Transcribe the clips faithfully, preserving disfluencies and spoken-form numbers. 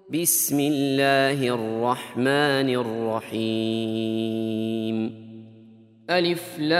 بسم الله الرحمن الرحيم. ألف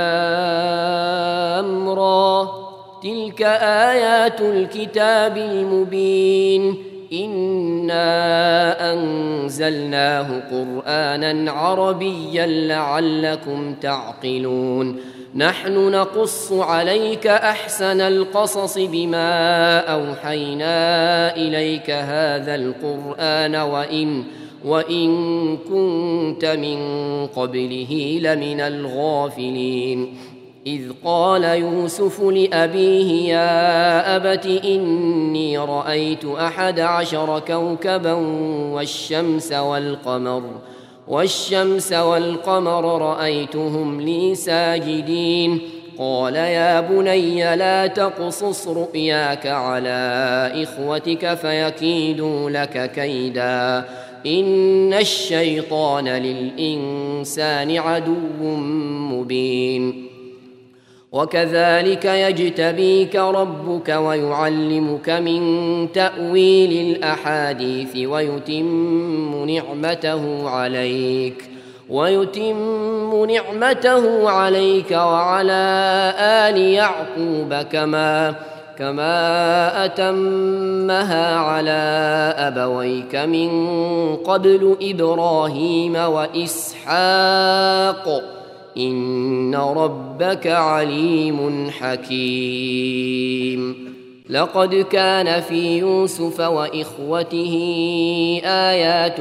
لام را، تلك آيات الكتاب المبين. إنا أنزلناه قرآنا عربيا لعلكم تعقلون. نحن نقص عليك أحسن القصص بما أوحينا إليك هذا القرآن وإن, وإن كنت من قبله لمن الغافلين. إذ قال يوسف لأبيه يا أبت إني رأيت أحد عشر كوكبا والشمس والقمر والشمس والقمر رأيتهم لي ساجدين. قال يا بني لا تقصص رؤياك على إخوتك فيكيدوا لك كيدا، إن الشيطان للإنسان عدو مبين. وكذلك يجتبيك ربك ويعلمك من تأويل الأحاديث ويتم نعمته عليك ويتم نعمته عليك وعلى آل يعقوب كما كما أتمها على أبويك من قبل إبراهيم وإسحاق إن ربك عليم حكيم. لقد كان في يوسف وإخوته آيات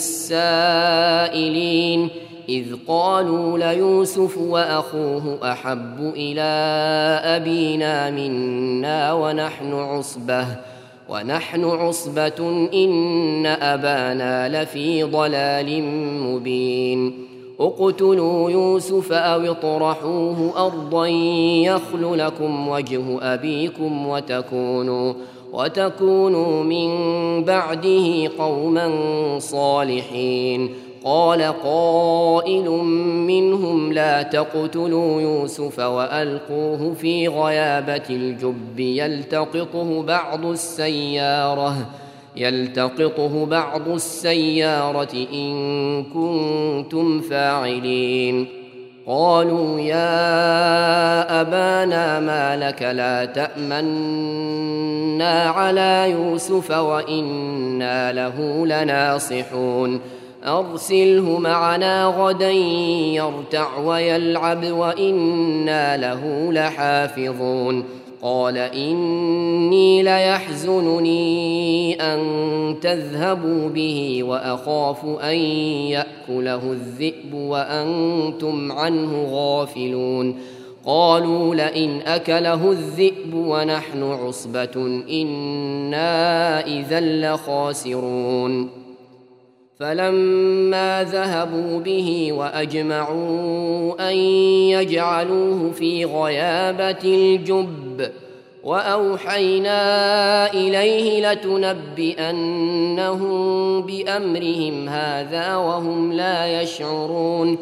للسائلين، إذ قالوا ليوسف وأخوه أحب إلى أبينا منا ونحن عصبة ونحن عصبة إن أبانا لفي ضلال مبين. اقتلوا يوسف أو اطرحوه أرضا يخل لكم وجه أبيكم وتكونوا, وتكونوا من بعده قوما صالحين. قال قائل منهم لا تقتلوا يوسف وألقوه في غيابة الجب يلتقطه بعض السيارة يلتقطه بعض السيارة إن كنتم فاعلين. قالوا يا أبانا ما لك لا تأمنا على يوسف وإنا له لناصحون. أرسله معنا غدا يرتع ويلعب وإنا له لحافظون. قال إني ليحزنني أن تذهبوا به وأخاف أن يأكله الذئب وأنتم عنه غافلون. قالوا لئن أكله الذئب ونحن عصبة إنا إذا لخاسرون. فلما ذهبوا به وأجمعوا أن يجعلوه في غيابة الجب وأوحينا إليه لتنبئنهم بأمرهم هذا وهم لا يشعرون.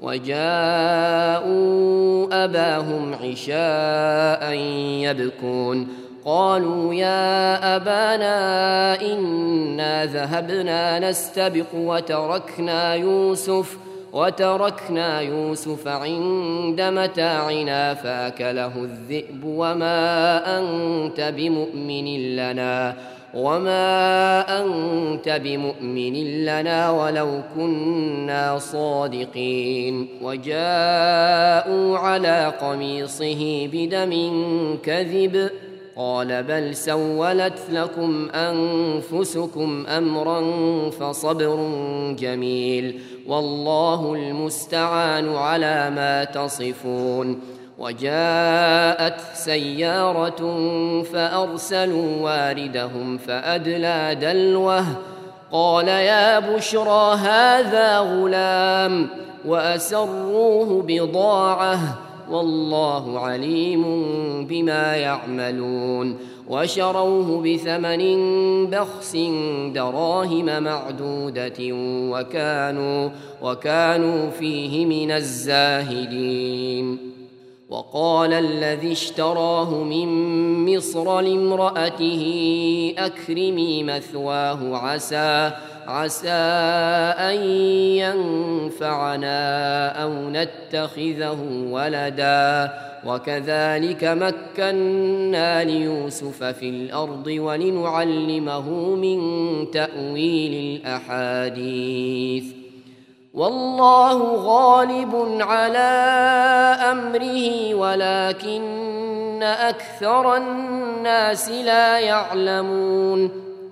وجاءوا أباهم عشاء يبكون. قالوا يا أبانا إنا ذهبنا نستبق وتركنا يوسف وتركنا يوسف عند متاعنا فأكله الذئب وما أنت بمؤمن لنا وما أنت بمؤمن لنا ولو كنا صادقين. وجاءوا على قميصه بدم كذب. قال بل سولت لكم أنفسكم أمرا فصبر جميل والله المستعان على ما تصفون. وجاءت سيارة فأرسلوا واردهم فأدلى دلوه. قال يا بشرى هذا غلام وأسروه بضاعة والله عليم بما يعملون. وشروه بثمن بخس دراهم معدودة وكانوا, وكانوا فيه من الزاهدين. وقال الذي اشتراه من مصر لامرأته أكرمي مثواه عسى عسى أن ينفعنا أو نتخذه ولدا وكذلك مكنا ليوسف في الأرض ولنعلمه من تأويل الأحاديث والله غالب على أمره ولكن أكثر الناس لا يعلمون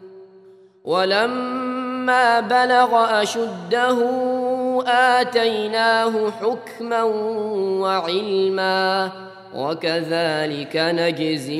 ولما بلغ أشده آتيناه حكما وعلما وكذلك نجزي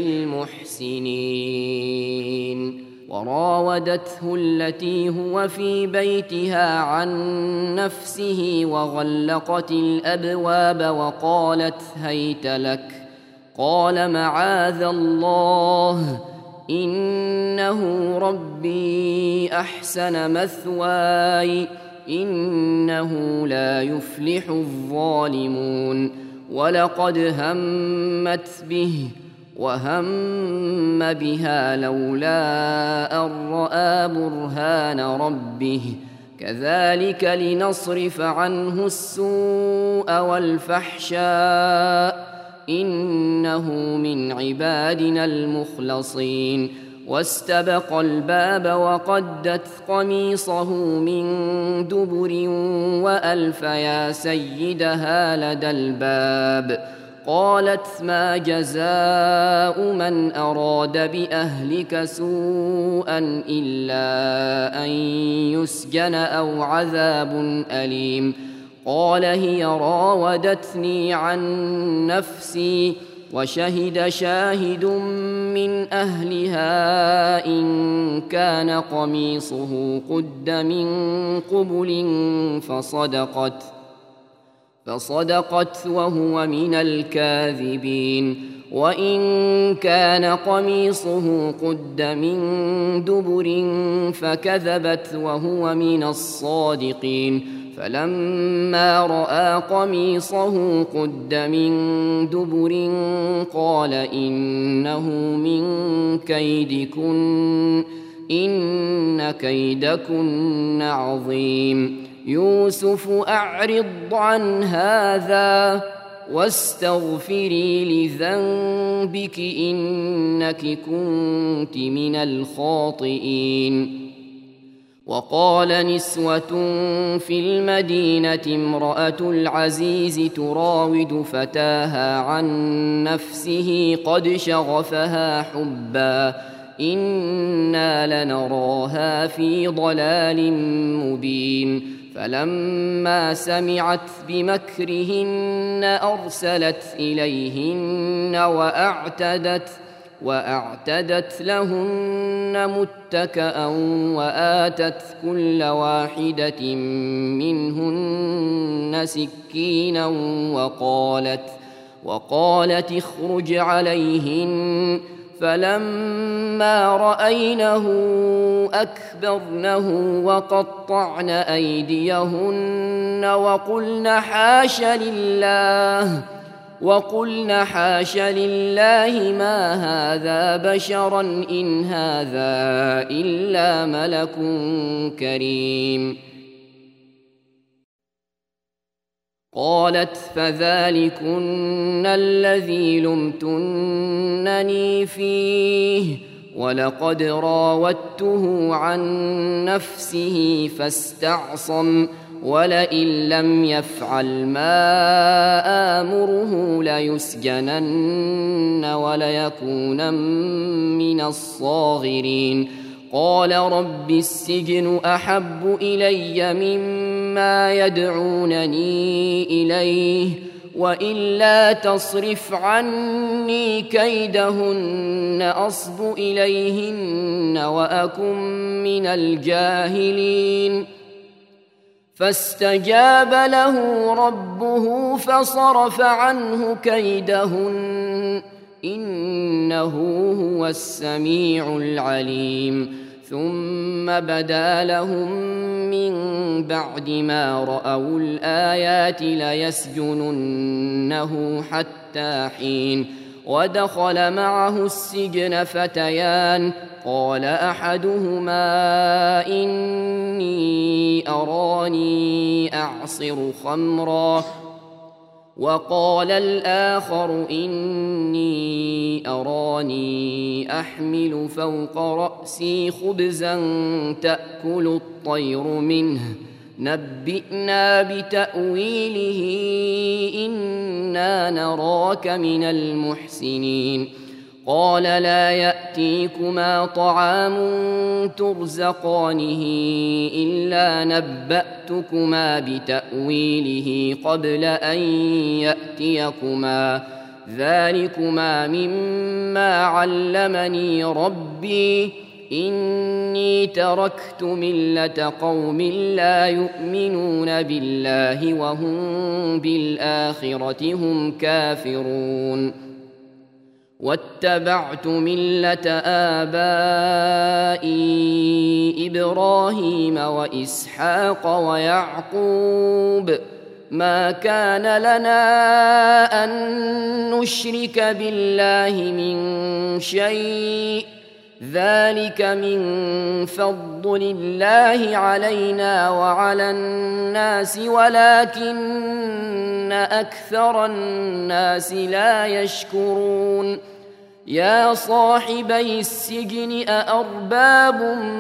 المحسنين وراودته التي هو في بيتها عن نفسه وغلقت الأبواب وقالت هيت لك قال معاذ الله إنه ربي أحسن مثواي إنه لا يفلح الظالمون ولقد همت به وهم بها لولا أن رأى برهان ربه كذلك لنصرف عنه السوء والفحشاء إنه من عبادنا المخلصين واستبق الباب وقدت قميصه من دبر وألف يا سيدها لدى الباب قالت ما جزاء من أراد بأهلك سوءا إلا أن يسجن أو عذاب أليم قال هي راودتني عن نفسي وشهد شاهد من أهلها إن كان قميصه قد من قبل فصدقت فصدقت وهو من الكاذبين وإن كان قميصه قد من دبر فكذبت وهو من الصادقين فلما رأى قميصه قد من دبر قال إنه من كيدكن إن كيدكن عظيم يوسف أعرض عن هذا واستغفري لذنبك إنك كنت من الخاطئين وقال نسوة في المدينة امرأة العزيز تراود فتاها عن نفسه قد شغفها حبا إنا لنراها في ضلال مبين فلما سمعت بمكرهن أرسلت إليهن وأعتدت وأعتدت لهن متكأ وآتت كل واحدة منهن سكينا وقالت وقالت اخرج عليهن فلما رأينه أكبرنه وقطعن أيديهن وقلن حاش لله وقلن حاش لله ما هذا بشرا إن هذا إلا ملك كريم قالت فذلكن الذي لمتنني فيه ولقد راودته عن نفسه فاستعصم ولئن لم يفعل ما آمره ليسجنن وليكونن من الصاغرين قال رب السجن أحب إلي مما يدعونني إليه وإلا تصرف عني كيدهن أصب إليهن وأكن من الجاهلين فاستجاب له ربه فصرف عنه كيدهن إنه هو السميع العليم ثم بدا لهم من بعد ما رأوا الآيات ليسجننه حتى حين ودخل معه السجن فتيان قال أحدهما إني أراني أعصر خمرا وقال الآخر إني أراني أحمل فوق رأسي خبزا تأكل الطير منه نبئنا بتأويله إنا نراك من المحسنين قال لا يأتيكما طعام ترزقانه إلا نبأتكما بتأويله قبل أن يأتيكما ذلكما مما علمني ربي إني تركت ملة قوم لا يؤمنون بالله وهم بالآخرة هم كافرون واتبعت ملة آبائي إبراهيم وإسحاق ويعقوب ما كان لنا أن نشرك بالله من شيء ذلك من فضل الله علينا وعلى الناس ولكن أكثر الناس لا يشكرون يا صاحبي السجن أأرباب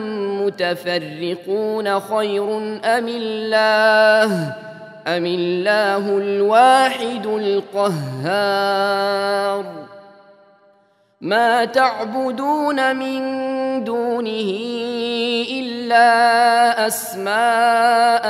متفرقون خير أم الله أم الله الواحد القهار ما تعبدون من دونه إلا أسماء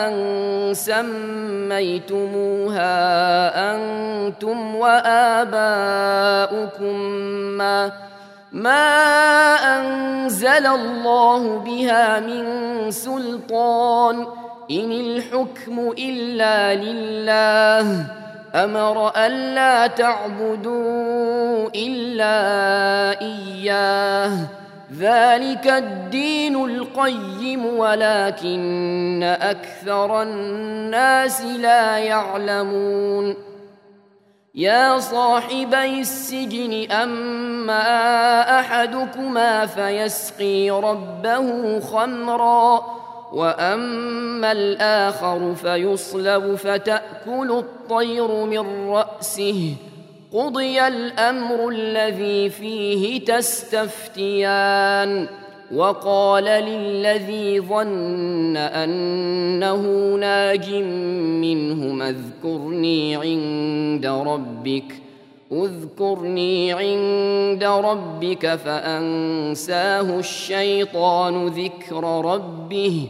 سميتموها أنتم وآباؤكم ما ما أنزل الله بها من سلطان إن الحكم إلا لله أمر ألا تعبدوا إلا إياه ذلك الدين القيم ولكن أكثر الناس لا يعلمون يا صاحبي السجن أما أحدكما فيسقي ربه خمرا وأما الآخر فيصلب فتأكل الطير من رأسه قضي الأمر الذي فيه تستفتيان وقال للذي ظن أنه ناج منهما اذكرني عند ربك اذكرني عند ربك فأنساه الشيطان ذكر ربه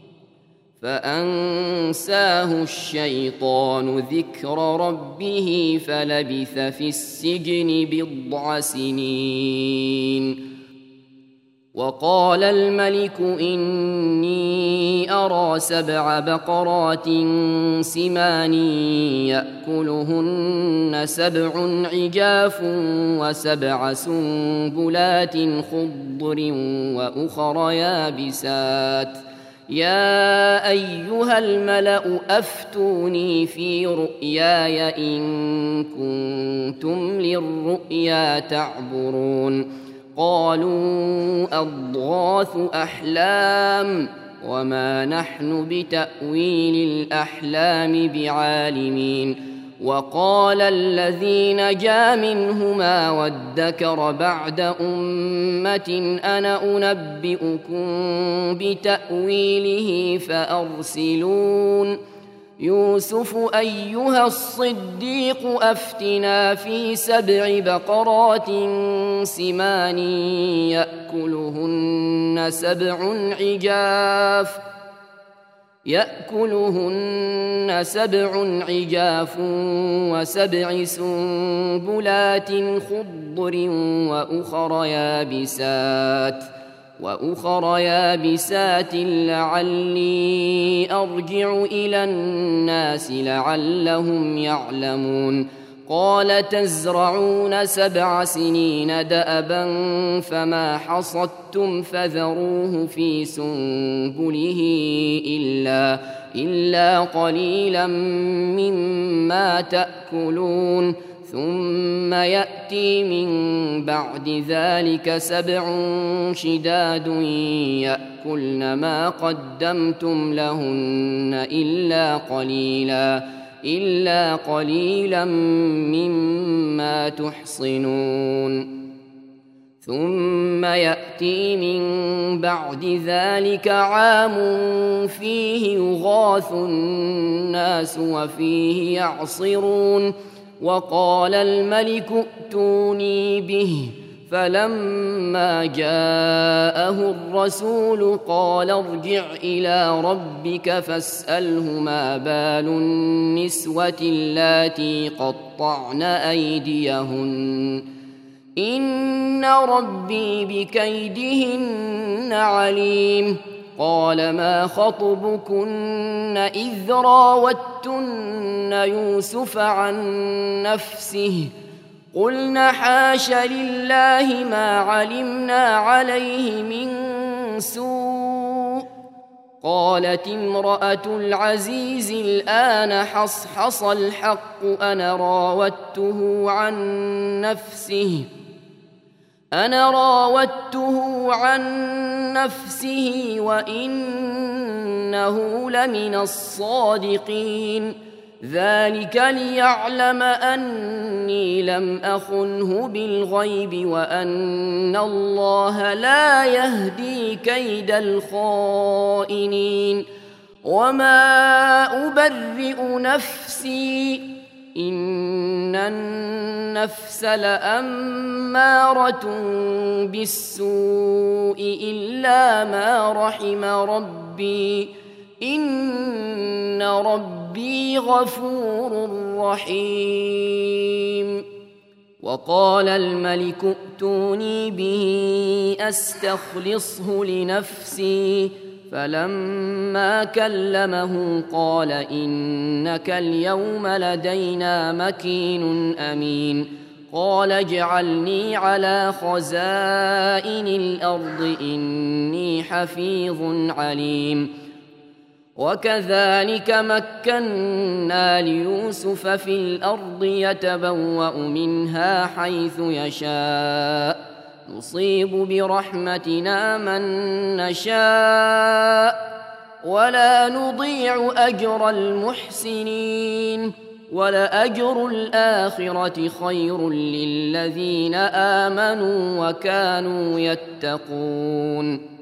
فأنساه الشيطان ذكر ربه فلبث في السجن بضع سنين وقال الملك إني أرى سبع بقرات سمان يأكلهن سبع عجاف وسبع سنبلات خضر وأخر يابسات يا أيها الملأ أفتوني في رؤياي إن كنتم للرؤيا تعبرون قالوا أضغاث أحلام وما نحن بتأويل الأحلام بعالمين وقال الذي نجا منهما وادكر بعد أمة أنا أنبئكم بتأويله فأرسلون يوسف أيها الصديق أفتنا في سبع بقرات سمان يأكلهن سبع عجاف يأكلهن سبع عجاف وسبع سنبلات خضر وأخر يابسات وأخر يابسات لعلي أرجع إلى الناس لعلهم يعلمون قال تزرعون سبع سنين دأبا فما حصدتم فذروه في سنبله إلا, إلا قليلا مما تأكلون ثم يأتي من بعد ذلك سبع شداد يأكلن ما قدمتم لهن إلا قليلا إلا قليلا مما تحصنون ثم يأتي من بعد ذلك عام فيه يغاث الناس وفيه يعصرون وقال الملك ائتوني به فلما جاءه الرسول قال ارجع إلى ربك فاسأله ما بال النسوة اللاتي قطعن أيديهن إن ربي بكيدهن عليم قال ما خطبكن إذ راوتن يوسف عن نفسه قلنا حاش لله ما علمنا عليه من سوء قالت امرأة العزيز الآن حصحص الحق أنا راودته عن نفسه أنا راودته عن نفسه وإنه لمن الصادقين ذلك ليعلم أني لم أخنه بالغيب وأن الله لا يهدي كيد الخائنين وما أبرئ نفسي إن النفس لأمارة بالسوء إلا ما رحم ربي إن ربي غفور رحيم وقال الملك ائتوني به أستخلصه لنفسي فلما كلمه قال إنك اليوم لدينا مكين أمين قال اجعلني على خزائن الأرض إني حفيظ عليم وكذلك مكنا ليوسف في الأرض يتبوأ منها حيث يشاء نصيب برحمتنا من نشاء ولا نضيع أجر المحسنين ولأجر الآخرة خير للذين آمنوا وكانوا يتقون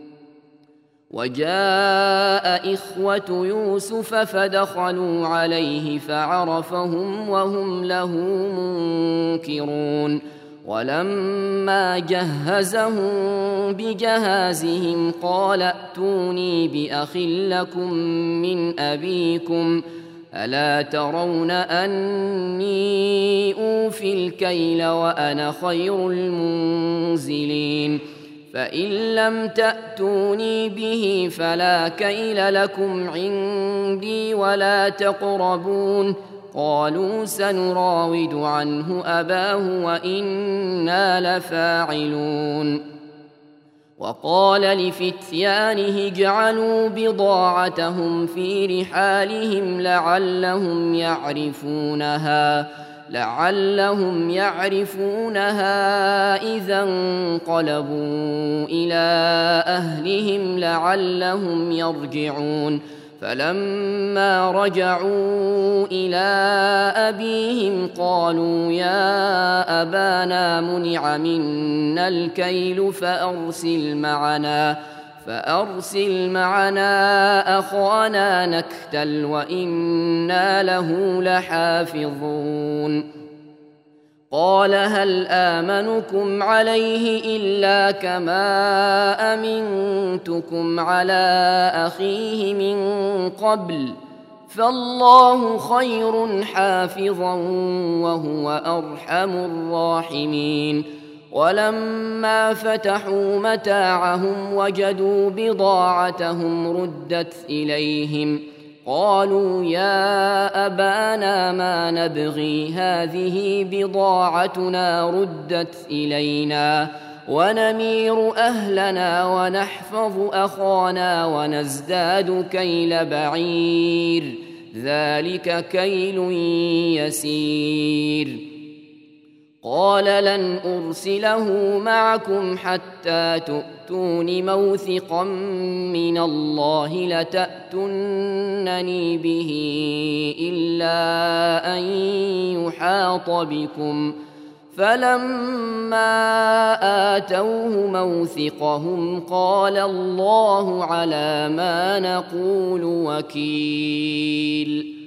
وجاء إخوة يوسف فدخلوا عليه فعرفهم وهم له منكرون ولما جهزهم بجهازهم قال ائتوني بأخ لكم من أبيكم ألا ترون أني أوفي الكيل وأنا خير المنزلين فإن لم تأتوني به فلا كيل لكم عندي ولا تقربون قالوا سنراود عنه أباه وإنا لفاعلون وقال لفتيانه اجعلوا بضاعتهم في رحالهم لعلهم يعرفونها لعلهم يعرفونها إذا انقلبوا إلى أهلهم لعلهم يرجعون فلما رجعوا إلى أبيهم قالوا يا أبانا منع منا الكيل فأرسل معنا فأرسل معنا أخانا نكتل وإنا له لحافظون قال هل آمنكم عليه إلا كما أمنتكم على أخيه من قبل فالله خير حافظا وهو أرحم الراحمين ولما فتحوا متاعهم وجدوا بضاعتهم ردت إليهم قالوا يا أبانا ما نبغي هذه بضاعتنا ردت إلينا ونمير أهلنا ونحفظ أخانا ونزداد كيل بعير ذلك كيل يسير. قال لن أرسله معكم حتى تؤتون موثقا من الله لتأتونني به إلا أن يحاط بكم. فلما آتوه موثقهم قال الله على ما نقول وكيل.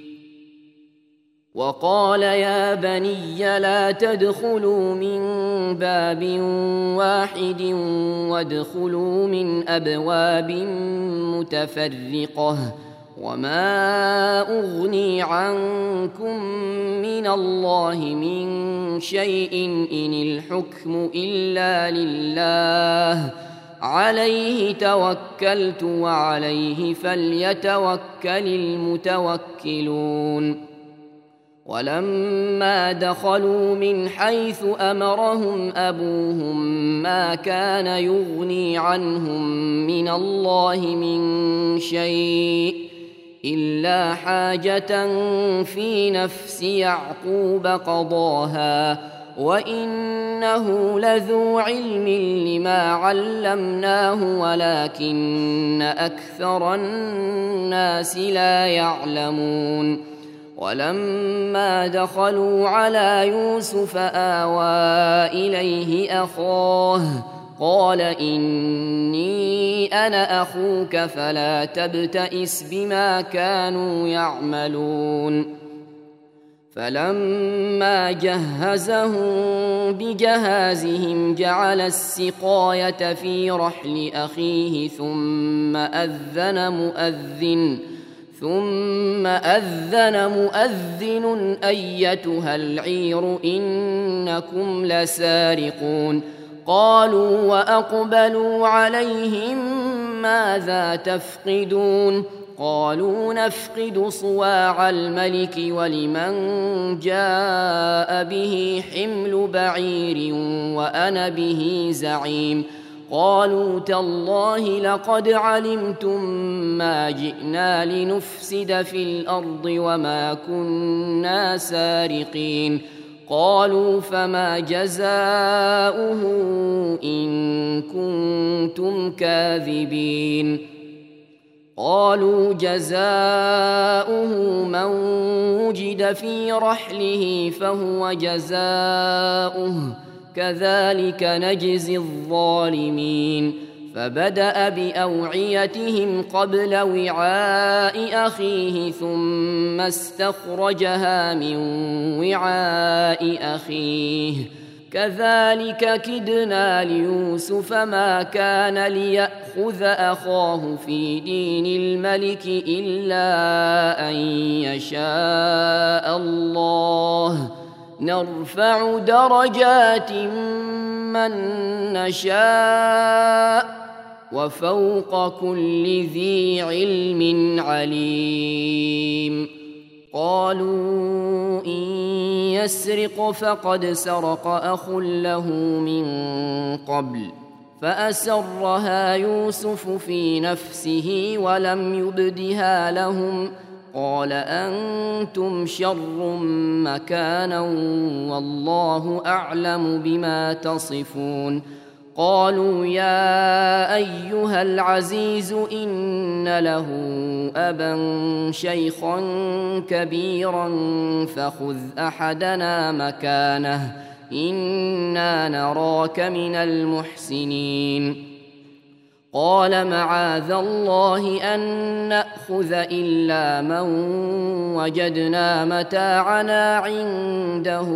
وقال يا بني لا تدخلوا من باب واحد وادخلوا من أبواب متفرقة وما أغني عنكم من الله من شيء إن الحكم إلا لله عليه توكلت وعليه فليتوكل المتوكلون. ولما دخلوا من حيث أمرهم أبوهم ما كان يغني عنهم من الله من شيء إلا حاجة في نفس يعقوب قضاها وإنه لذو علم لما علمناه ولكن أكثر الناس لا يعلمون. ولما دخلوا على يوسف آوى إليه أخاه قال إني أنا أخوك فلا تبتئس بما كانوا يعملون. فلما جهزهم بجهازهم جعل السقاية في رحل أخيه ثم أذن مؤذن ثم أذن مؤذن أيتها العير إنكم لسارقون. قالوا وأقبلوا عليهم ماذا تفقدون؟ قالوا نفقد صواع الملك ولمن جاء به حمل بعير وأنا به زعيم. قالوا تالله لقد علمتم ما جئنا لنفسد في الأرض وما كنا سارقين. قالوا فما جزاؤه إن كنتم كاذبين؟ قالوا جزاؤه من وجد في رحله فهو جزاؤه كذلك نجزي الظالمين. فبدأ بأوعيتهم قبل وعاء أخيه ثم استخرجها من وعاء أخيه كذلك كدنا ليوسف ما كان ليأخذ أخاه في دين الملك إلا أن يشاء الله نرفع درجات من نشاء وفوق كل ذي علم عليم. قالوا إن يسرق فقد سرق أخ له من قبل فأسرها يوسف في نفسه ولم يبدها لهم قال أنتم شر مكانا والله أعلم بما تصفون. قالوا يا أيها العزيز إن له أبا شيخا كبيرا فخذ أحدنا مكانه إنا نراك من المحسنين. قال معاذ الله أن نأخذ إلا من وجدنا متاعنا عنده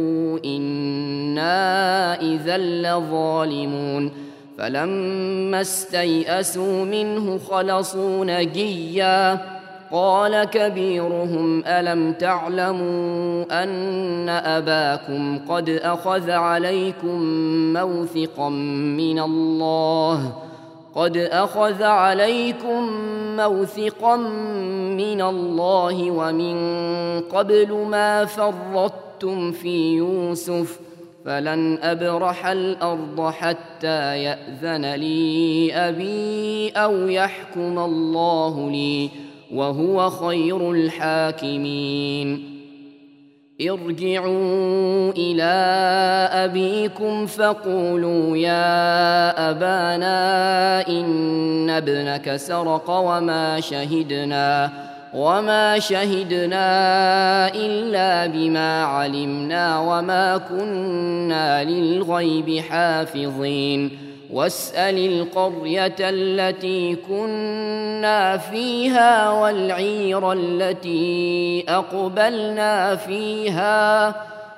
إنا إذا لظالمون. فلما استيئسوا منه خلصوا نجيا قال كبيرهم ألم تعلموا أن أباكم قد أخذ عليكم موثقا من الله قد أخذ عليكم موثقا من الله ومن قبل ما فرطتم في يوسف فلن أبرح الأرض حتى يأذن لي أبي أو يحكم الله لي وهو خير الحاكمين. ارجعوا إلى أبيكم فقولوا يا أبانا إن ابنك سرق وما شهدنا وما شهدنا إلا بما علمنا وما كنا للغيب حافظين. واسأل القرية التي كنا فيها والعير التي أقبلنا فيها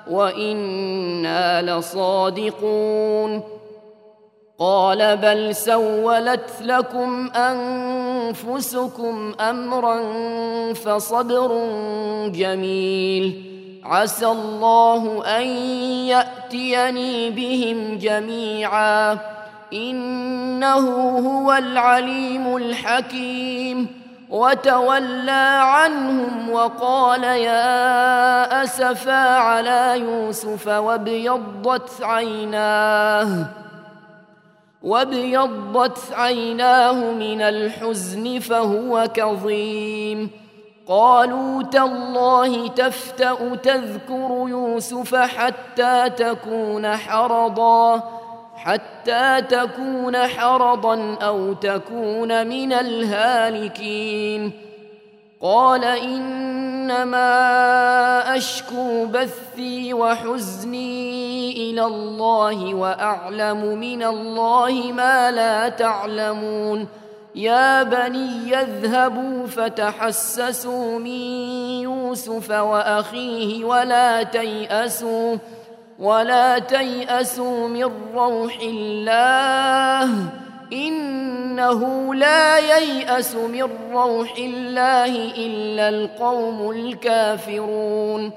وإنا لصادقون. قال بل سولت لكم أنفسكم أمرا فصبر جميل عسى الله أن يأتيني بهم جميعا إنه هو العليم الحكيم. وتولى عنهم وقال يا أسفا على يوسف وابيضت عيناه وابيضت عيناه من الحزن فهو كظيم. قالوا تالله تفتأ تذكر يوسف حتى تكون حرضا حتى تكون حرضا أو تكون من الهالكين. قال إنما أشكو بثي وحزني إلى الله وأعلم من الله ما لا تعلمون. يا بني اذهبوا فتحسسوا من يوسف وأخيه ولا تيأسوا ولا تيأسوا من روح الله إنه لا ييأس من روح الله إلا القوم الكافرون.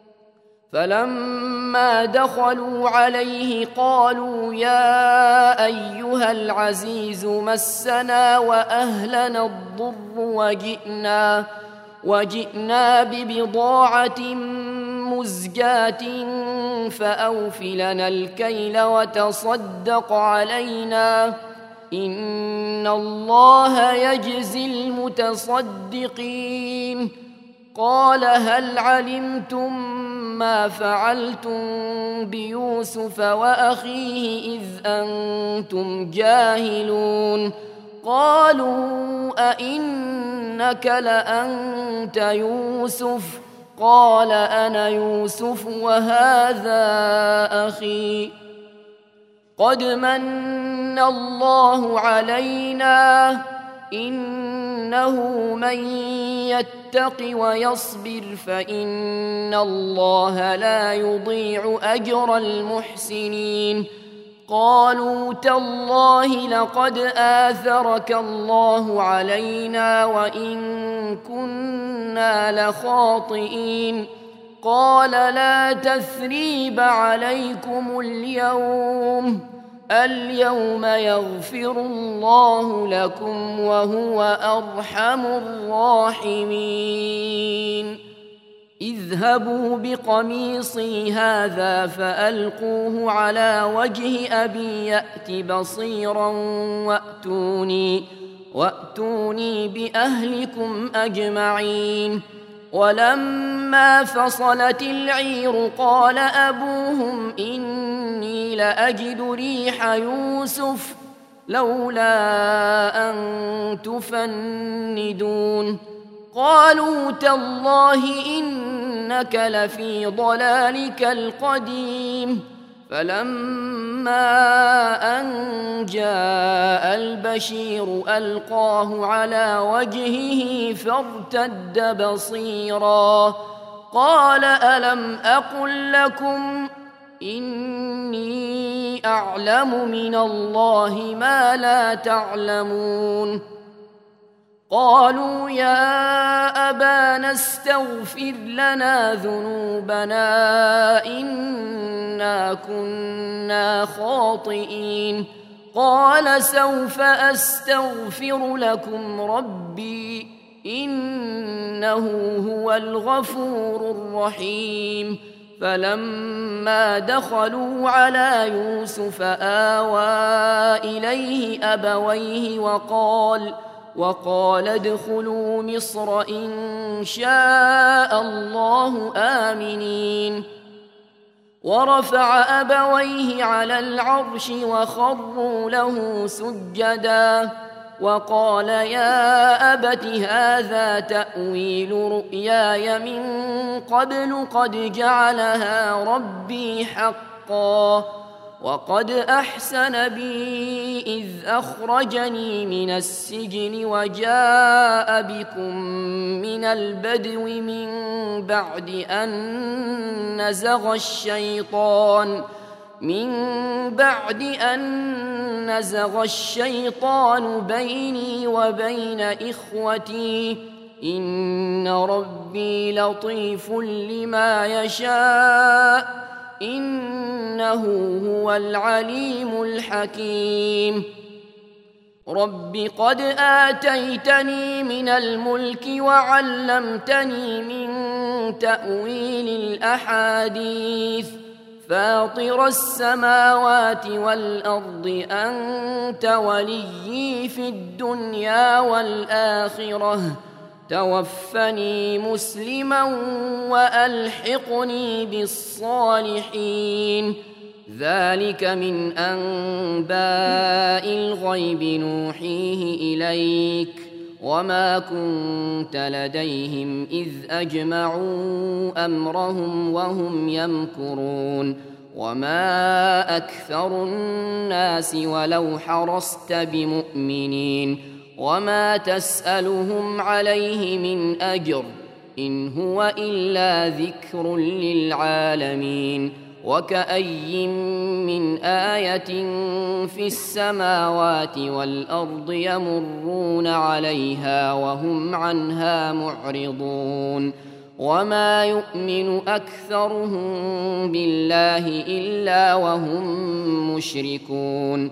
فلما دخلوا عليه قالوا يا أيها العزيز مسنا وأهلنا الضر وجئنا وجئنا ببضاعة مزجاة فأوف لنا الكيل وتصدق علينا إن الله يجزي المتصدقين. قال هل علمتم ما فعلتم بيوسف وأخيه إذ أنتم جاهلون؟ قالوا أئنك لأنت يوسف؟ قال أنا يوسف وهذا أخي قد من الله علينا إنه من يتق ويصبر فإن الله لا يضيع أجر المحسنين. قالوا تالله لقد آثرك الله علينا وإن كنا لخاطئين. قال لا تثريب عليكم اليوم اليوم يغفر الله لكم وهو أرحم الراحمين. اذهبوا بقميصي هذا فألقوه على وجه أبي يأت بصيرا وأتوني, وأتوني بأهلكم أجمعين. ولما فصلت العير قال أبوهم إني لأجد ريح يوسف لولا أن تفندون. قالوا تالله إنك لفي ضلالك القديم. فلما أن جاء البشير ألقاه على وجهه فارتد بصيرا قال ألم أقل لكم إني أعلم من الله ما لا تعلمون؟ قالوا يا أبانا استغفر لنا ذنوبنا إنا كنا خاطئين. قال سوف أستغفر لكم ربي إنه هو الغفور الرحيم فلما دخلوا على يوسف آوى إليه أبويه وقال وقال ادخلوا مصر إن شاء الله آمنين ورفع أبويه على العرش وخروا له سجدا وقال يا أبت هذا تأويل رؤياي من قبل قد جعلها ربي حقا وقد أحسن بي إذ أخرجني من السجن وجاء بكم من البدو من بعد أن نزغ الشيطان من بعد أن نزغ الشيطان بيني وبين إخوتي إن ربي لطيف لما يشاء إنه هو العليم الحكيم رب قد آتيتني من الملك وعلمتني من تأويل الأحاديث فاطر السماوات والأرض أنت وليي في الدنيا والآخرة توفني مسلما وألحقني بالصالحين ذلك من أنباء الغيب نوحيه إليك وما كنت لديهم إذ أجمعوا أمرهم وهم يمكرون وما أكثر الناس ولو حرصت بمؤمنين وما تسألهم عليه من أجر إن هو إلا ذكر للعالمين وكأي من آية في السماوات والأرض يمرون عليها وهم عنها معرضون وما يؤمن أكثرهم بالله إلا وهم مشركون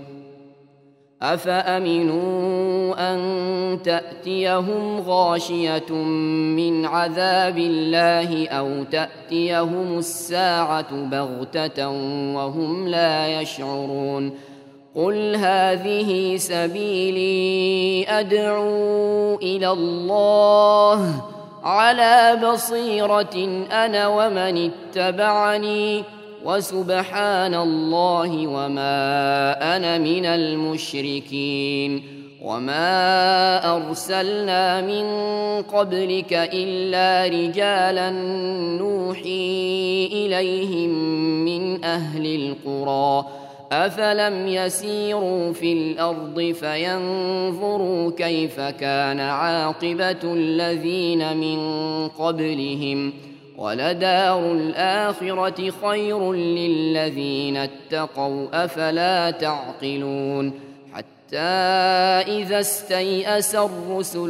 أفأمنوا أن تأتيهم غاشية من عذاب الله أو تأتيهم الساعة بغتة وهم لا يشعرون قل هذه سبيلي أدعو إلى الله على بصيرة أنا ومن اتبعني وسبحان الله وما أنا من المشركين وما أرسلنا من قبلك إلا رجالا نوحي إليهم من أهل القرى أفلم يسيروا في الأرض فينظروا كيف كان عاقبة الذين من قبلهم ولدار الآخرة خير للذين اتقوا أفلا تعقلون حتى إذا استيأس الرسل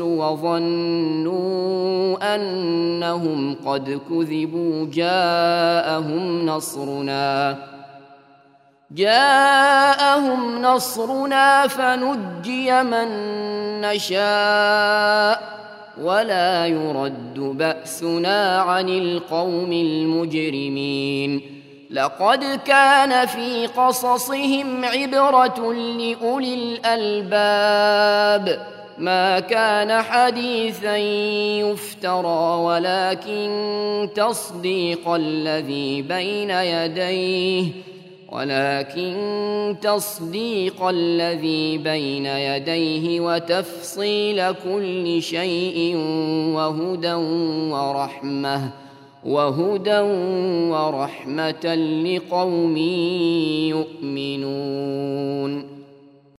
وظنوا أنهم قد كذبوا جاءهم نصرنا جاءهم نصرنا فنجي من نشاء ولا يرد بأسنا عن القوم المجرمين لقد كان في قصصهم عبرة لأولي الألباب ما كان حديثا يفترى ولكن تصديق الذي بين يديه ولكن تصديق الذي بين يديه وتفصيل كل شيء وهدى ورحمة وهدى ورحمة لقوم يؤمنون.